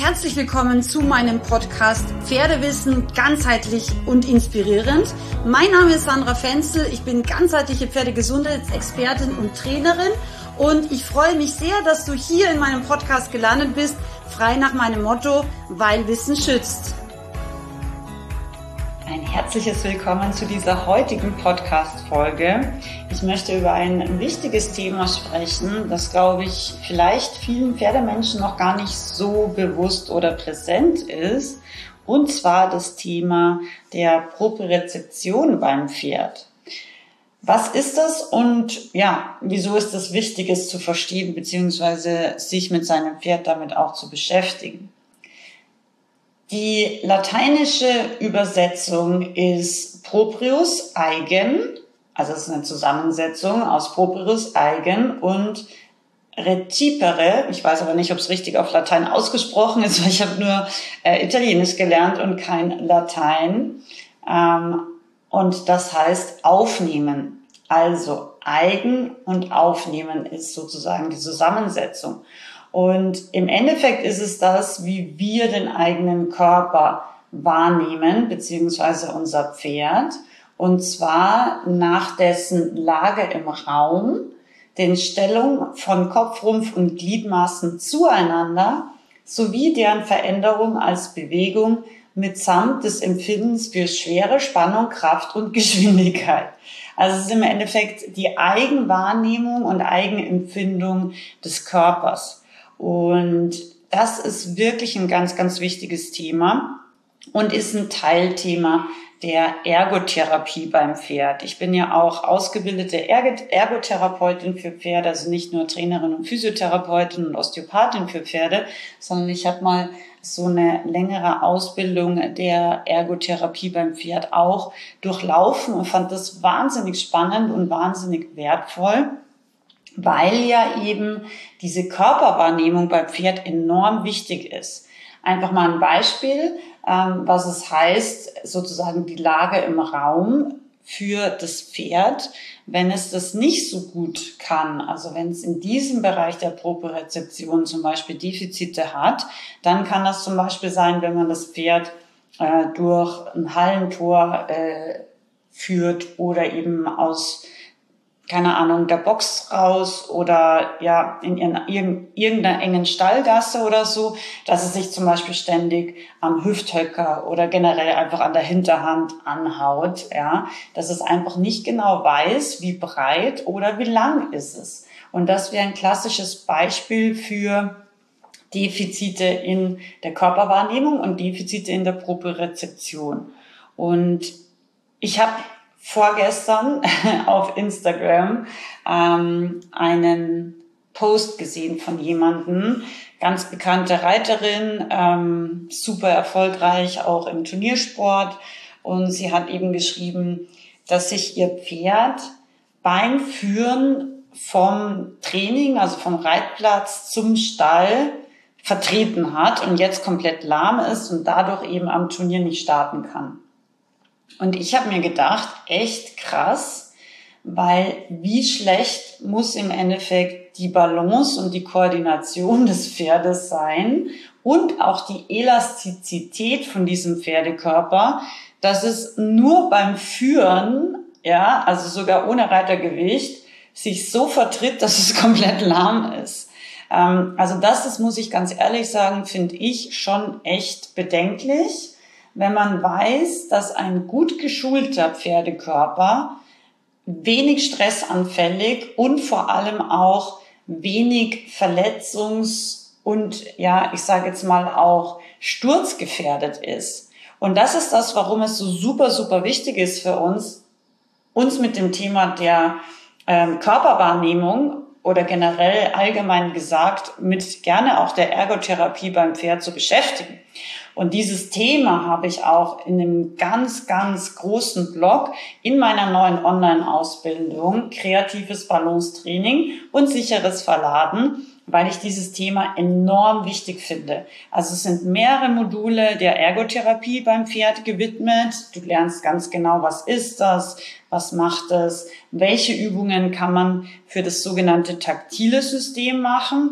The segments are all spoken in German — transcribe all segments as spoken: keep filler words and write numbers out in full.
Herzlich willkommen zu meinem Podcast Pferdewissen ganzheitlich und inspirierend. Mein Name ist Sandra Fenzel, ich bin ganzheitliche Pferdegesundheitsexpertin und Trainerin und ich freue mich sehr, dass du hier in meinem Podcast gelandet bist, frei nach meinem Motto, weil Wissen schützt. Ein herzliches Willkommen zu dieser heutigen Podcast-Folge. Ich möchte über ein wichtiges Thema sprechen, das, glaube ich, vielleicht vielen Pferdemenschen noch gar nicht so bewusst oder präsent ist. Und zwar das Thema der Propriozeption beim Pferd. Was ist das und ja, wieso ist es wichtig, es zu verstehen bzw. sich mit seinem Pferd damit auch zu beschäftigen? Die lateinische Übersetzung ist Proprius, eigen, also es ist eine Zusammensetzung aus Proprius, eigen und recipere. Ich weiß aber nicht, ob es richtig auf Latein ausgesprochen ist, weil ich habe nur äh, Italienisch gelernt und kein Latein. Ähm, und das heißt aufnehmen. Also eigen und aufnehmen ist sozusagen die Zusammensetzung. Und im Endeffekt ist es das, wie wir den eigenen Körper wahrnehmen, beziehungsweise unser Pferd. Und zwar nach dessen Lage im Raum, den Stellung von Kopf, Rumpf und Gliedmaßen zueinander, sowie deren Veränderung als Bewegung mitsamt des Empfindens für Schwere, Spannung, Kraft und Geschwindigkeit. Also es ist im Endeffekt die Eigenwahrnehmung und Eigenempfindung des Körpers. Und das ist wirklich ein ganz, ganz wichtiges Thema und ist ein Teilthema der Ergotherapie beim Pferd. Ich bin ja auch ausgebildete Ergotherapeutin für Pferde, also nicht nur Trainerin und Physiotherapeutin und Osteopathin für Pferde, sondern ich habe mal so eine längere Ausbildung der Ergotherapie beim Pferd auch durchlaufen und fand das wahnsinnig spannend und wahnsinnig wertvoll, weil ja eben diese Körperwahrnehmung beim Pferd enorm wichtig ist. Einfach mal ein Beispiel, ähm, was es heißt, sozusagen die Lage im Raum für das Pferd, wenn es das nicht so gut kann, also wenn es in diesem Bereich der Propriozeption zum Beispiel Defizite hat, dann kann das zum Beispiel sein, wenn man das Pferd äh, durch ein Hallentor äh, führt oder eben aus keine Ahnung, der Box raus oder ja in irgendeiner engen Stallgasse oder so, dass es sich zum Beispiel ständig am Hüfthöcker oder generell einfach an der Hinterhand anhaut, ja, dass es einfach nicht genau weiß, wie breit oder wie lang ist es. Und das wäre ein klassisches Beispiel für Defizite in der Körperwahrnehmung und Defizite in der Propriozeption. Und ich habe vorgestern auf Instagram ähm, einen Post gesehen von jemandem, ganz bekannte Reiterin, ähm, super erfolgreich auch im Turniersport, und sie hat eben geschrieben, dass sich ihr Pferd beim Führen vom Training, also vom Reitplatz zum Stall vertreten hat und jetzt komplett lahm ist und dadurch eben am Turnier nicht starten kann. Und ich habe mir gedacht, echt krass, weil wie schlecht muss im Endeffekt die Balance und die Koordination des Pferdes sein und auch die Elastizität von diesem Pferdekörper, dass es nur beim Führen, ja, also sogar ohne Reitergewicht, sich so vertritt, dass es komplett lahm ist. Ähm, also das, das muss ich ganz ehrlich sagen, finde ich schon echt bedenklich, wenn man weiß, dass ein gut geschulter Pferdekörper wenig stressanfällig und vor allem auch wenig verletzungs- und, ja, ich sage jetzt mal auch sturzgefährdet ist. Und das ist das, warum es so super, super wichtig ist für uns, uns mit dem Thema der ähm, Körperwahrnehmung oder generell allgemein gesagt mit gerne auch der Ergotherapie beim Pferd zu beschäftigen. Und dieses Thema habe ich auch in einem ganz, ganz großen Blog in meiner neuen Online-Ausbildung Kreatives Balance-Training und sicheres Verladen, weil ich dieses Thema enorm wichtig finde. Also es sind mehrere Module der Ergotherapie beim Pferd gewidmet. Du lernst ganz genau, was ist das, was macht es, welche Übungen kann man für das sogenannte taktile System machen.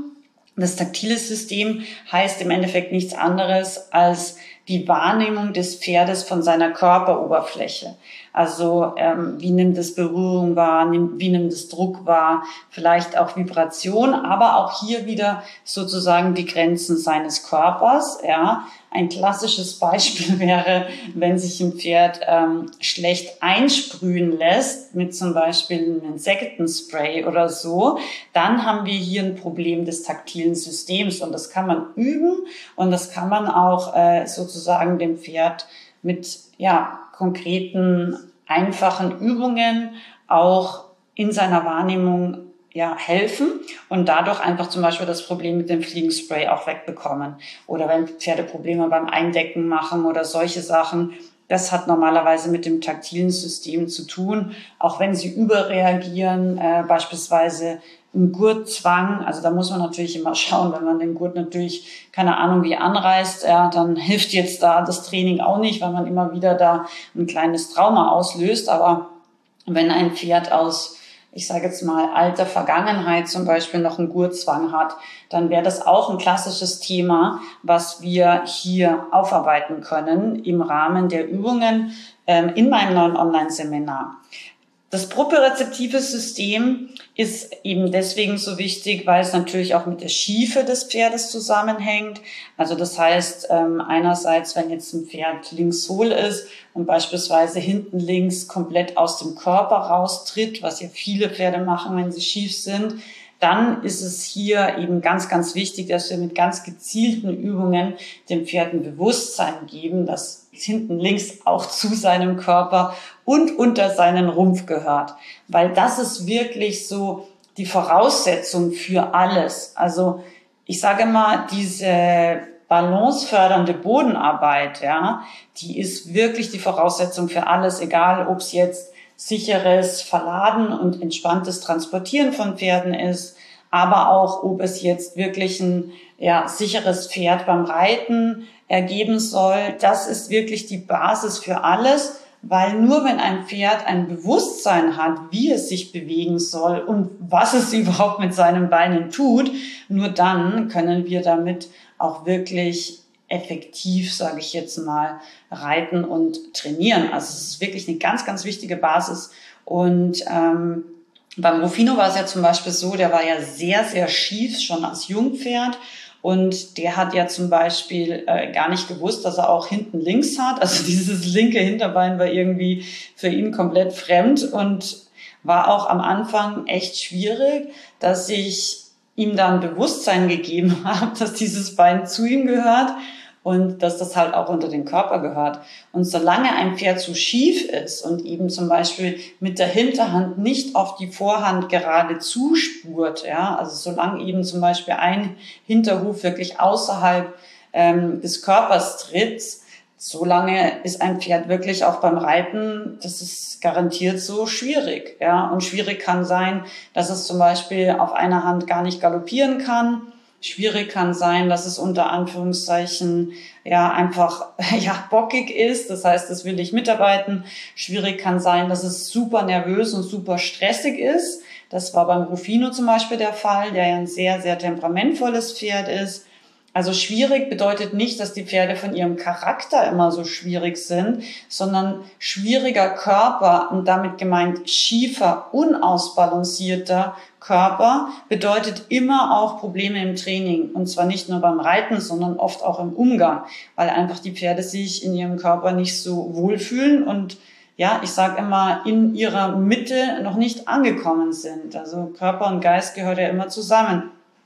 Das taktile System heißt im Endeffekt nichts anderes als die Wahrnehmung des Pferdes von seiner Körperoberfläche. Also ähm, wie nimmt es Berührung wahr, wie nimmt es Druck wahr, vielleicht auch Vibration, aber auch hier wieder sozusagen die Grenzen seines Körpers. Ja, ein klassisches Beispiel wäre, wenn sich ein Pferd ähm, schlecht einsprühen lässt mit zum Beispiel einem Insektenspray oder so, dann haben wir hier ein Problem des taktilen Systems und das kann man üben und das kann man auch äh, sozusagen dem Pferd mit ja konkreten, einfachen Übungen auch in seiner Wahrnehmung ja helfen und dadurch einfach zum Beispiel das Problem mit dem Fliegenspray auch wegbekommen. Oder wenn Pferde Probleme beim Eindecken machen oder solche Sachen, das hat normalerweise mit dem taktilen System zu tun, auch wenn sie überreagieren, äh, beispielsweise ein Gurtzwang, also da muss man natürlich immer schauen, wenn man den Gurt natürlich, keine Ahnung, wie anreißt, ja, dann hilft jetzt da das Training auch nicht, weil man immer wieder da ein kleines Trauma auslöst. Aber wenn ein Pferd aus, ich sage jetzt mal, alter Vergangenheit zum Beispiel noch einen Gurtzwang hat, dann wäre das auch ein klassisches Thema, was wir hier aufarbeiten können im Rahmen der Übungen ähm, in meinem neuen Online-Seminar. Das propriozeptive System ist eben deswegen so wichtig, weil es natürlich auch mit der Schiefe des Pferdes zusammenhängt. Also das heißt, einerseits, wenn jetzt ein Pferd links hohl ist und beispielsweise hinten links komplett aus dem Körper raustritt, was ja viele Pferde machen, wenn sie schief sind, dann ist es hier eben ganz, ganz wichtig, dass wir mit ganz gezielten Übungen dem Pferd ein Bewusstsein geben, dass hinten links auch zu seinem Körper und unter seinen Rumpf gehört. Weil das ist wirklich so die Voraussetzung für alles. Also ich sage mal, diese balancefördernde Bodenarbeit, ja, die ist wirklich die Voraussetzung für alles, egal ob es jetzt sicheres Verladen und entspanntes Transportieren von Pferden ist, aber auch, ob es jetzt wirklich ein ja, sicheres Pferd beim Reiten ergeben soll. Das ist wirklich die Basis für alles, weil nur wenn ein Pferd ein Bewusstsein hat, wie es sich bewegen soll und was es überhaupt mit seinen Beinen tut, nur dann können wir damit auch wirklich effektiv, sage ich jetzt mal, reiten und trainieren. Also es ist wirklich eine ganz, ganz wichtige Basis. Und ähm, beim Rufino war es ja zum Beispiel so, der war ja sehr, sehr schief, schon als Jungpferd. Und der hat ja zum Beispiel äh, gar nicht gewusst, dass er auch hinten links hat. Also dieses linke Hinterbein war irgendwie für ihn komplett fremd und war auch am Anfang echt schwierig, dass ich ihm dann Bewusstsein gegeben habe, dass dieses Bein zu ihm gehört und dass das halt auch unter den Körper gehört. Und solange ein Pferd zu schief ist und eben zum Beispiel mit der Hinterhand nicht auf die Vorhand gerade zuspurt, ja, also solange eben zum Beispiel ein Hinterhuf wirklich außerhalb ähm, des Körpers tritt, solange ist ein Pferd wirklich auch beim Reiten, das ist garantiert so schwierig, ja. Und schwierig kann sein, dass es zum Beispiel auf einer Hand gar nicht galoppieren kann. Schwierig kann sein, dass es unter Anführungszeichen ja einfach ja bockig ist. Das heißt, das will ich mitarbeiten. Schwierig kann sein, dass es super nervös und super stressig ist. Das war beim Rufino zum Beispiel der Fall, der ja ein sehr, sehr temperamentvolles Pferd ist. Also schwierig bedeutet nicht, dass die Pferde von ihrem Charakter immer so schwierig sind, sondern schwieriger Körper und damit gemeint schiefer, unausbalancierter Körper bedeutet immer auch Probleme im Training. Und zwar nicht nur beim Reiten, sondern oft auch im Umgang, weil einfach die Pferde sich in ihrem Körper nicht so wohlfühlen und ja, ich sage immer, in ihrer Mitte noch nicht angekommen sind. Also Körper und Geist gehört ja immer zusammen.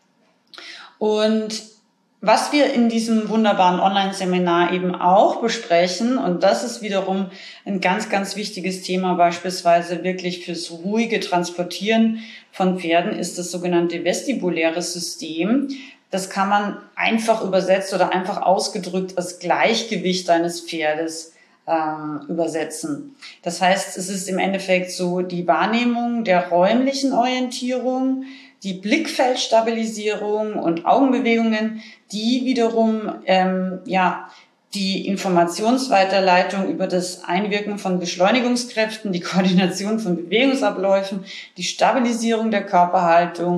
Und was wir in diesem wunderbaren Online-Seminar eben auch besprechen, und das ist wiederum ein ganz, ganz wichtiges Thema, beispielsweise wirklich fürs ruhige Transportieren von Pferden, ist das sogenannte vestibuläre System. Das kann man einfach übersetzt oder einfach ausgedrückt als Gleichgewicht eines Pferdes ähm, übersetzen. Das heißt, es ist im Endeffekt so die Wahrnehmung der räumlichen Orientierung, die Blickfeldstabilisierung und Augenbewegungen, die wiederum ähm, ja die Informationsweiterleitung über das Einwirken von Beschleunigungskräften, die Koordination von Bewegungsabläufen, die Stabilisierung der Körperhaltung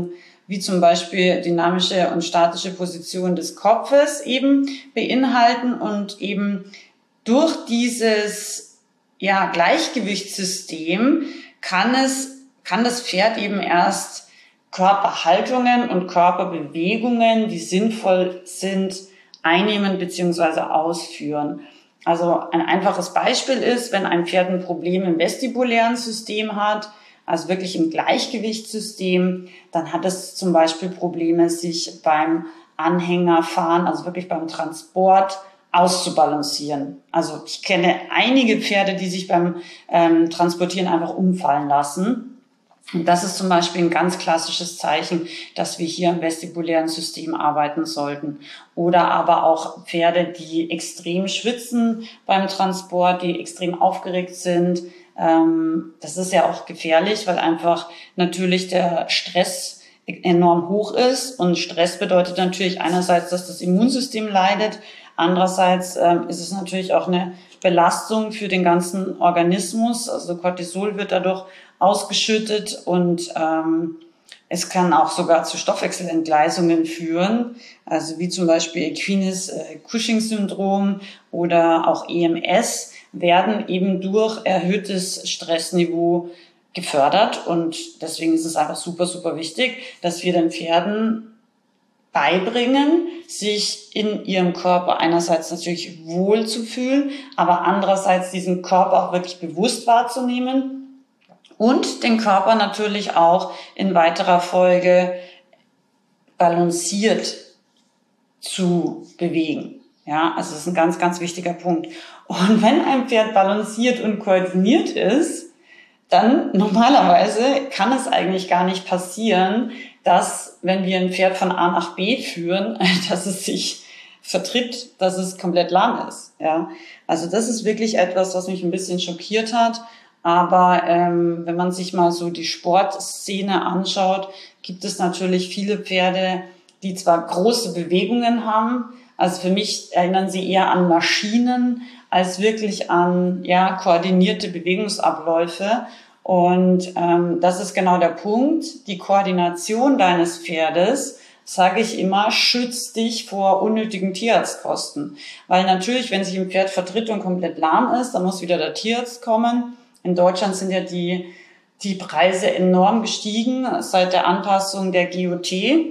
wie zum Beispiel dynamische und statische Position des Kopfes eben beinhalten und eben durch dieses, ja, Gleichgewichtssystem kann es, kann das Pferd eben erst Körperhaltungen und Körperbewegungen, die sinnvoll sind, einnehmen bzw. ausführen. Also ein einfaches Beispiel ist, wenn ein Pferd ein Problem im vestibulären System hat, also wirklich im Gleichgewichtssystem, dann hat es zum Beispiel Probleme, sich beim Anhängerfahren, also wirklich beim Transport, auszubalancieren. Also ich kenne einige Pferde, die sich beim ähm, Transportieren einfach umfallen lassen. Und das ist zum Beispiel ein ganz klassisches Zeichen, dass wir hier im vestibulären System arbeiten sollten. Oder aber auch Pferde, die extrem schwitzen beim Transport, die extrem aufgeregt sind. Das ist ja auch gefährlich, weil einfach natürlich der Stress enorm hoch ist. Und Stress bedeutet natürlich einerseits, dass das Immunsystem leidet. Andererseits ist es natürlich auch eine Belastung für den ganzen Organismus. Also Cortisol wird dadurch ausgeschüttet und ähm, es kann auch sogar zu Stoffwechselentgleisungen führen, also wie zum Beispiel equines äh, Cushing-Syndrom oder auch E M S werden eben durch erhöhtes Stressniveau gefördert und deswegen ist es einfach super, super wichtig, dass wir den Pferden beibringen, sich in ihrem Körper einerseits natürlich wohl zu fühlen, aber andererseits diesen Körper auch wirklich bewusst wahrzunehmen und den Körper natürlich auch in weiterer Folge balanciert zu bewegen. Ja, also das ist ein ganz, ganz wichtiger Punkt. Und wenn ein Pferd balanciert und koordiniert ist, dann normalerweise kann es eigentlich gar nicht passieren, dass, wenn wir ein Pferd von A nach B führen, dass es sich vertritt, dass es komplett lahm ist. Ja, also das ist wirklich etwas, was mich ein bisschen schockiert hat. Aber ähm, wenn man sich mal so die Sportszene anschaut, gibt es natürlich viele Pferde, die zwar große Bewegungen haben. Also für mich erinnern sie eher an Maschinen als wirklich an ja koordinierte Bewegungsabläufe. Und ähm, das ist genau der Punkt. Die Koordination deines Pferdes, sage ich immer, schützt dich vor unnötigen Tierarztkosten. Weil natürlich, wenn sich ein Pferd vertritt und komplett lahm ist, dann muss wieder der Tierarzt kommen. In Deutschland sind ja die, die Preise enorm gestiegen seit der Anpassung der G O T.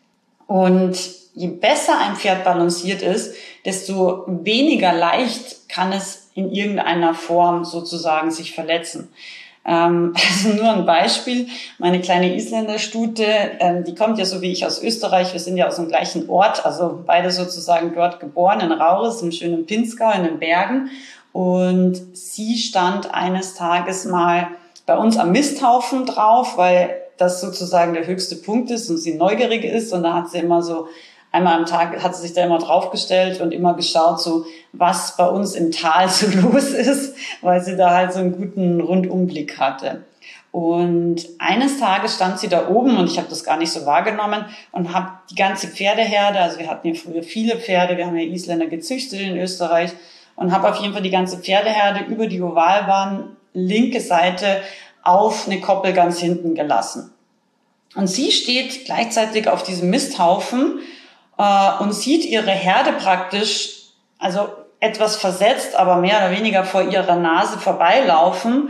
Und je besser ein Pferd balanciert ist, desto weniger leicht kann es in irgendeiner Form sozusagen sich verletzen. Ähm, also nur ein Beispiel. Meine kleine Isländerstute, ähm, die kommt ja so wie ich aus Österreich. Wir sind ja aus dem gleichen Ort, also beide sozusagen dort geboren, in Rauris, im schönen Pinzgau, in den Bergen. Und sie stand eines Tages mal bei uns am Misthaufen drauf, weil das sozusagen der höchste Punkt ist und sie neugierig ist. Und da hat sie immer so, einmal am Tag hat sie sich da immer draufgestellt und immer geschaut, so was bei uns im Tal so los ist, weil sie da halt so einen guten Rundumblick hatte. Und eines Tages stand sie da oben und ich habe das gar nicht so wahrgenommen und habe die ganze Pferdeherde, also wir hatten ja früher viele Pferde, wir haben ja Isländer gezüchtet in Österreich, und habe auf jeden Fall die ganze Pferdeherde über die Ovalbahn, linke Seite, auf eine Koppel ganz hinten gelassen. Und sie steht gleichzeitig auf diesem Misthaufen äh, und sieht ihre Herde praktisch, also etwas versetzt, aber mehr oder weniger vor ihrer Nase vorbeilaufen.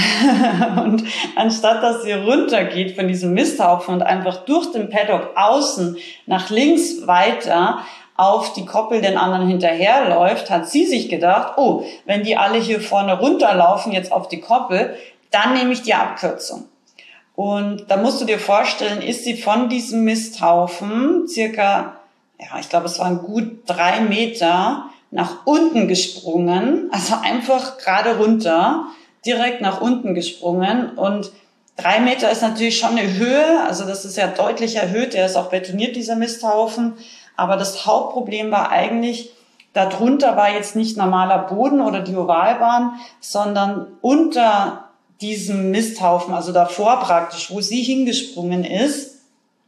Und anstatt dass sie runtergeht von diesem Misthaufen und einfach durch den Paddock außen nach links weiter auf die Koppel den anderen hinterherläuft, hat sie sich gedacht, oh, wenn die alle hier vorne runterlaufen, jetzt auf die Koppel, dann nehme ich die Abkürzung. Und da musst du dir vorstellen, ist sie von diesem Misthaufen circa, ja, ich glaube, es waren gut drei Meter nach unten gesprungen, also einfach gerade runter, direkt nach unten gesprungen. Und drei Meter ist natürlich schon eine Höhe, also das ist ja deutlich erhöht, der ist auch betoniert, dieser Misthaufen. Aber das Hauptproblem war eigentlich, darunter war jetzt nicht normaler Boden oder die Ovalbahn, sondern unter diesem Misthaufen, also davor praktisch, wo sie hingesprungen ist,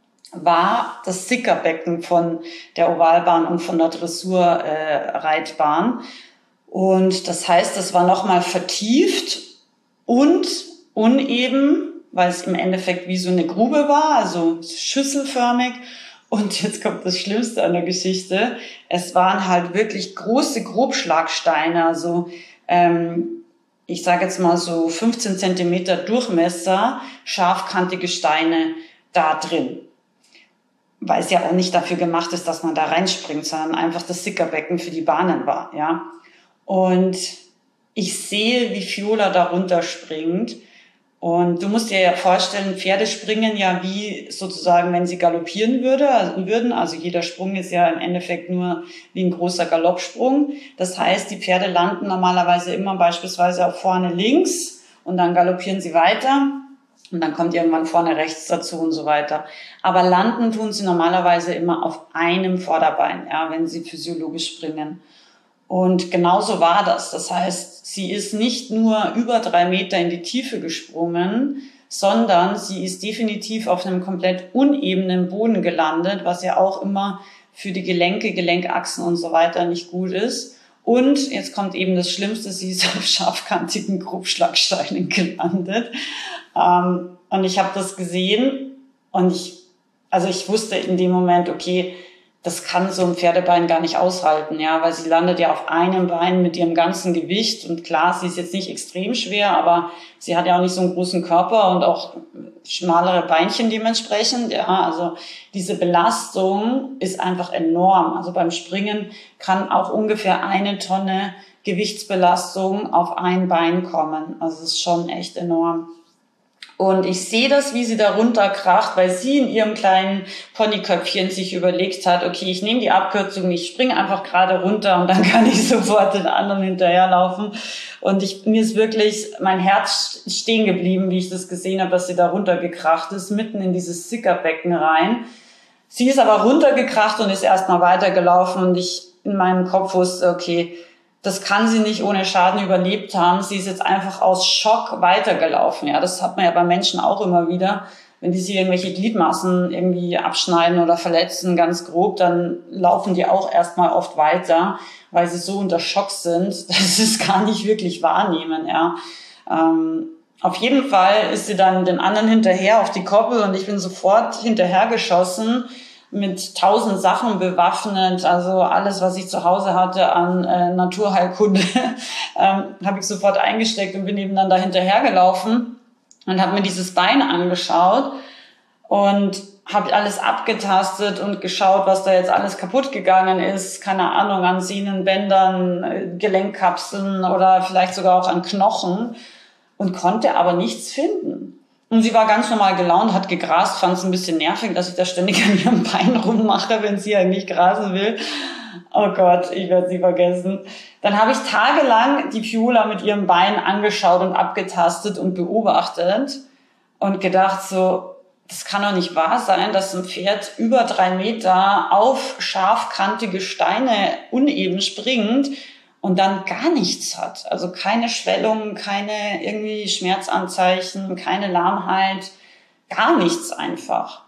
war das Sickerbecken von der Ovalbahn und von der Dressurreitbahn. Und das heißt, das war nochmal vertieft und uneben, weil es im Endeffekt wie so eine Grube war, also schüsselförmig. Und jetzt kommt das Schlimmste an der Geschichte. Es waren halt wirklich große Grobschlagsteine, also ähm, ich sage jetzt mal so fünfzehn Zentimeter Durchmesser, scharfkantige Steine da drin. Weil es ja auch nicht dafür gemacht ist, dass man da reinspringt, sondern einfach das Sickerbecken für die Bahnen war, ja. Und ich sehe, wie Fiola da runterspringt. Und du musst dir ja vorstellen, Pferde springen ja wie sozusagen, wenn sie galoppieren würde, also würden. Also jeder Sprung ist ja im Endeffekt nur wie ein großer Galoppsprung. Das heißt, die Pferde landen normalerweise immer beispielsweise auch vorne links und dann galoppieren sie weiter und dann kommt irgendwann vorne rechts dazu und so weiter. Aber landen tun sie normalerweise immer auf einem Vorderbein, ja, wenn sie physiologisch springen. Und genauso war das. Das heißt, sie ist nicht nur über drei Meter in die Tiefe gesprungen, sondern sie ist definitiv auf einem komplett unebenen Boden gelandet, was ja auch immer für die Gelenke, Gelenkachsen und so weiter nicht gut ist. Und jetzt kommt eben das Schlimmste, sie ist auf scharfkantigen Grobschlagsteinen gelandet. Ähm, und ich habe das gesehen und ich, also ich wusste in dem Moment, okay, das kann so ein Pferdebein gar nicht aushalten, ja, weil sie landet ja auf einem Bein mit ihrem ganzen Gewicht und klar, sie ist jetzt nicht extrem schwer, aber sie hat ja auch nicht so einen großen Körper und auch schmalere Beinchen dementsprechend, ja, also diese Belastung ist einfach enorm. Also beim Springen kann auch ungefähr eine Tonne Gewichtsbelastung auf ein Bein kommen, also es ist schon echt enorm. Und ich sehe das, wie sie da runterkracht, weil sie in ihrem kleinen Ponyköpfchen sich überlegt hat, okay, ich nehme die Abkürzung, ich springe einfach gerade runter und dann kann ich sofort den anderen hinterherlaufen. Und ich, mir ist wirklich mein Herz stehen geblieben, wie ich das gesehen habe, dass sie da runtergekracht ist, mitten in dieses Sickerbecken rein. Sie ist aber runtergekracht und ist erstmal weitergelaufen und ich in meinem Kopf wusste, okay, das kann sie nicht ohne Schaden überlebt haben. Sie ist jetzt einfach aus Schock weitergelaufen. Ja, das hat man ja bei Menschen auch immer wieder. Wenn die sich irgendwelche Gliedmaßen irgendwie abschneiden oder verletzen, ganz grob, dann laufen die auch erstmal oft weiter, weil sie so unter Schock sind, dass sie es gar nicht wirklich wahrnehmen. Ja, ähm, auf jeden Fall ist sie dann den anderen hinterher auf die Koppel und ich bin sofort hinterhergeschossen, mit tausend Sachen bewaffnet, also alles, was ich zu Hause hatte an äh, Naturheilkunde, ähm, habe ich sofort eingesteckt und bin eben dann da hinterhergelaufen und habe mir dieses Bein angeschaut und habe alles abgetastet und geschaut, was da jetzt alles kaputt gegangen ist, keine Ahnung, an Sehnenbändern, äh, Gelenkkapseln oder vielleicht sogar auch an Knochen und konnte aber nichts finden. Und sie war ganz normal gelaunt, hat gegrast, fand es ein bisschen nervig, dass ich da ständig an ihrem Bein rummache, wenn sie eigentlich grasen will. Oh Gott, ich werde sie vergessen. Dann habe ich tagelang die Fiola mit ihrem Bein angeschaut und abgetastet und beobachtet und gedacht so, das kann doch nicht wahr sein, dass ein Pferd über drei Meter auf scharfkantige Steine uneben springt und dann gar nichts hat. Also keine Schwellung, keine irgendwie Schmerzanzeichen, keine Lahmheit, gar nichts einfach.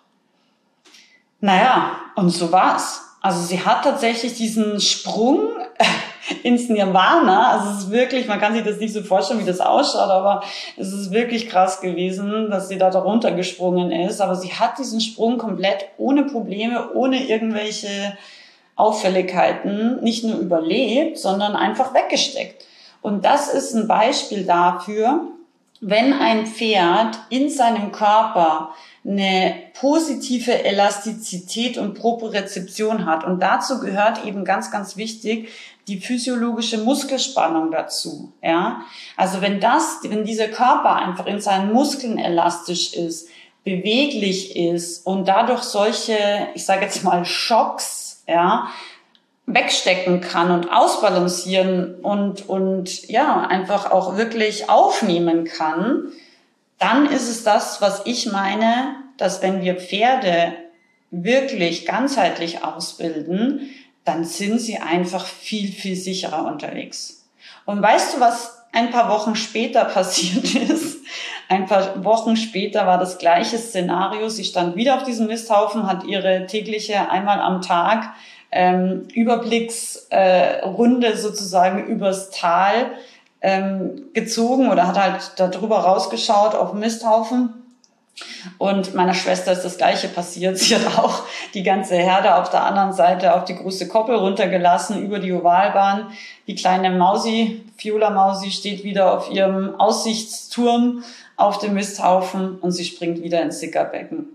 Naja, und so war's. Also sie hat tatsächlich diesen Sprung ins Nirvana, also es ist wirklich, man kann sich das nicht so vorstellen, wie das ausschaut, aber es ist wirklich krass gewesen, dass sie da darunter gesprungen ist. Aber sie hat diesen Sprung komplett ohne Probleme, ohne irgendwelche Auffälligkeiten nicht nur überlebt, sondern einfach weggesteckt. Und das ist ein Beispiel dafür, wenn ein Pferd in seinem Körper eine positive Elastizität und Propriozeption hat. Und dazu gehört eben ganz, ganz wichtig die physiologische Muskelspannung dazu. Ja, also wenn das, wenn dieser Körper einfach in seinen Muskeln elastisch ist, beweglich ist und dadurch solche, ich sage jetzt mal Schocks, ja, wegstecken kann und ausbalancieren und, und, ja, einfach auch wirklich aufnehmen kann, dann ist es das, was ich meine, dass wenn wir Pferde wirklich ganzheitlich ausbilden, dann sind sie einfach viel, viel sicherer unterwegs. Und weißt du, was ein paar Wochen später passiert ist? Ein paar Wochen später war das gleiche Szenario. Sie stand wieder auf diesem Misthaufen, hat ihre tägliche einmal am Tag ähm, Überblicksrunde äh, sozusagen übers Tal ähm, gezogen oder hat halt da drüber rausgeschaut auf den Misthaufen. Und meiner Schwester ist das Gleiche passiert. Sie hat auch die ganze Herde auf der anderen Seite auf die große Koppel runtergelassen über die Ovalbahn. Die kleine Mausi, Viola Mausi, steht wieder auf ihrem Aussichtsturm auf dem Misthaufen und sie springt wieder ins Sickerbecken.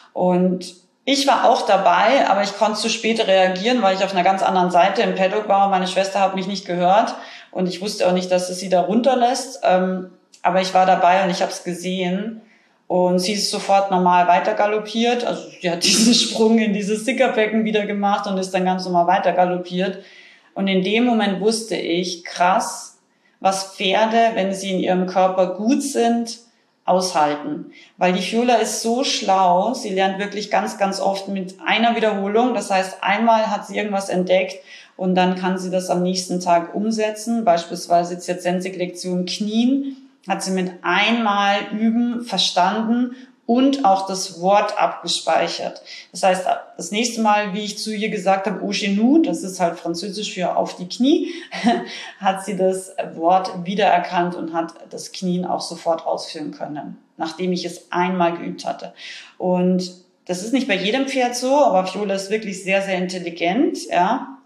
Und ich war auch dabei, aber ich konnte zu spät reagieren, weil ich auf einer ganz anderen Seite im Paddock war und meine Schwester hat mich nicht gehört und ich wusste auch nicht, dass es sie da runterlässt. Aber ich war dabei und ich habe es gesehen. Und sie ist sofort normal weiter galoppiert. Also sie hat diesen Sprung in dieses Sickerbecken wieder gemacht und ist dann ganz normal weiter galoppiert. Und in dem Moment wusste ich, krass, was Pferde, wenn sie in ihrem Körper gut sind, aushalten. Weil die Viola ist so schlau, sie lernt wirklich ganz, ganz oft mit einer Wiederholung. Das heißt, einmal hat sie irgendwas entdeckt und dann kann sie das am nächsten Tag umsetzen. Beispielsweise Zirzensik-Lektion Knien hat sie mit einmal üben verstanden und auch das Wort abgespeichert. Das heißt, das nächste Mal, wie ich zu ihr gesagt habe, au genou, das ist halt französisch für auf die Knie, hat sie das Wort wiedererkannt und hat das Knien auch sofort ausführen können, nachdem ich es einmal geübt hatte. Und das ist nicht bei jedem Pferd so, aber Viola ist wirklich sehr, sehr intelligent, ja.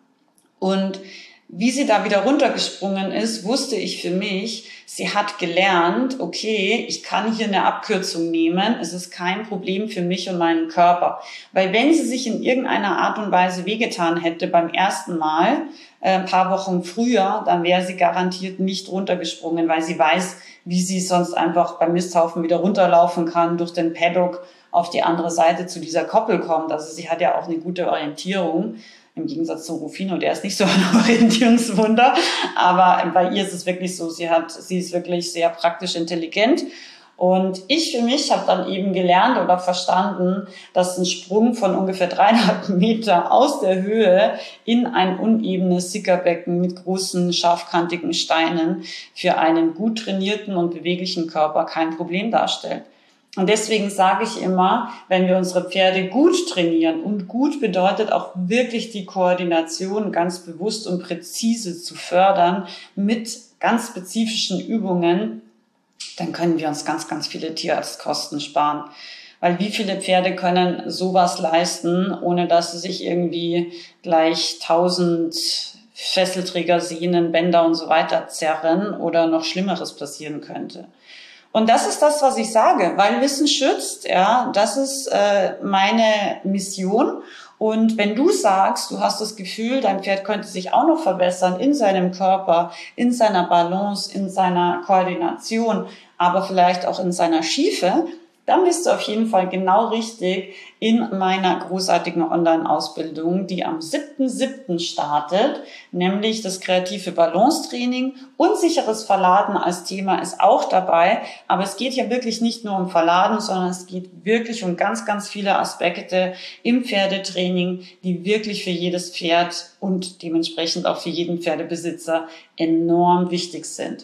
Und wie sie da wieder runtergesprungen ist, wusste ich für mich, sie hat gelernt, okay, ich kann hier eine Abkürzung nehmen, es ist kein Problem für mich und meinen Körper. Weil wenn sie sich in irgendeiner Art und Weise wehgetan hätte beim ersten Mal, äh, ein paar Wochen früher, dann wäre sie garantiert nicht runtergesprungen, weil sie weiß, wie sie sonst einfach beim Misthaufen wieder runterlaufen kann, durch den Paddock auf die andere Seite zu dieser Koppel kommt. Also sie hat ja auch eine gute Orientierung. Im Gegensatz zu Rufino, der ist nicht so ein Orientierungswunder, aber bei ihr ist es wirklich so, sie hat, sie ist wirklich sehr praktisch intelligent. Und ich für mich habe dann eben gelernt oder verstanden, dass ein Sprung von ungefähr dreieinhalb Meter aus der Höhe in ein unebenes Sickerbecken mit großen, scharfkantigen Steinen für einen gut trainierten und beweglichen Körper kein Problem darstellt. Und deswegen sage ich immer, wenn wir unsere Pferde gut trainieren, und gut bedeutet auch wirklich die Koordination ganz bewusst und präzise zu fördern mit ganz spezifischen Übungen, dann können wir uns ganz, ganz viele Tierarztkosten sparen. Weil wie viele Pferde können sowas leisten, ohne dass sie sich irgendwie gleich tausend Fesselträger, Sehnen, Bänder und so weiter zerren oder noch Schlimmeres passieren könnte. Und das ist das, was ich sage, weil Wissen schützt, ja, das ist äh, meine Mission. Und wenn du sagst, du hast das Gefühl, dein Pferd könnte sich auch noch verbessern in seinem Körper, in seiner Balance, in seiner Koordination, aber vielleicht auch in seiner Schiefe, dann bist du auf jeden Fall genau richtig in meiner großartigen Online-Ausbildung, die am siebten siebten startet, nämlich das kreative Balancetraining. Unsicheres Verladen als Thema ist auch dabei, aber es geht hier wirklich nicht nur um Verladen, sondern es geht wirklich um ganz, ganz viele Aspekte im Pferdetraining, die wirklich für jedes Pferd und dementsprechend auch für jeden Pferdebesitzer enorm wichtig sind.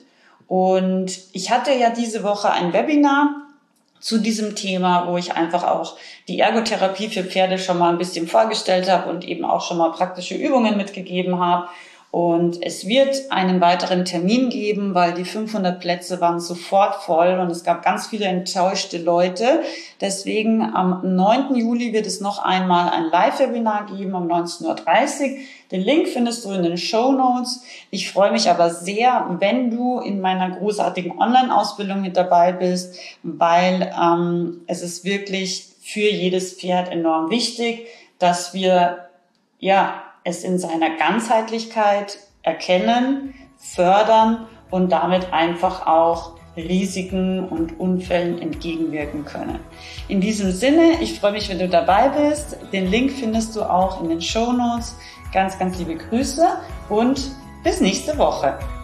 Und ich hatte ja diese Woche ein Webinar zu diesem Thema, wo ich einfach auch die Ergotherapie für Pferde schon mal ein bisschen vorgestellt habe und eben auch schon mal praktische Übungen mitgegeben habe. Und es wird einen weiteren Termin geben, weil die fünfhundert Plätze waren sofort voll und es gab ganz viele enttäuschte Leute. Deswegen am neunten Juli wird es noch einmal ein Live-Webinar geben um neunzehn Uhr dreißig. Den Link findest du in den Shownotes. Ich freue mich aber sehr, wenn du in meiner großartigen Online-Ausbildung mit dabei bist, weil ähm, es ist wirklich für jedes Pferd enorm wichtig, dass wir ja es in seiner Ganzheitlichkeit erkennen, fördern und damit einfach auch Risiken und Unfällen entgegenwirken können. In diesem Sinne, ich freue mich, wenn du dabei bist. Den Link findest du auch in den Shownotes. Ganz, ganz liebe Grüße und bis nächste Woche.